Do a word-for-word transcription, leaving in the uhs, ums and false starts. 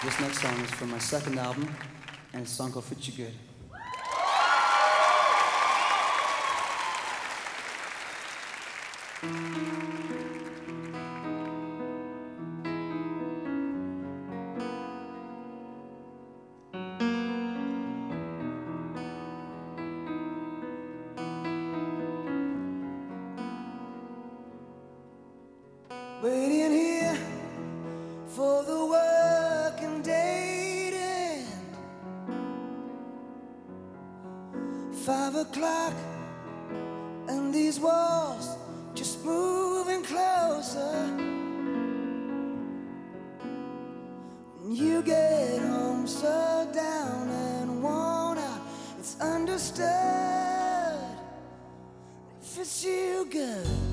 This next song is from my second album, and it's a song called Fit You Good. Waiting here for the working day to end. Five o'clock and these walls just moving closer. When you get home so down and worn out, it's understood. It fits you good.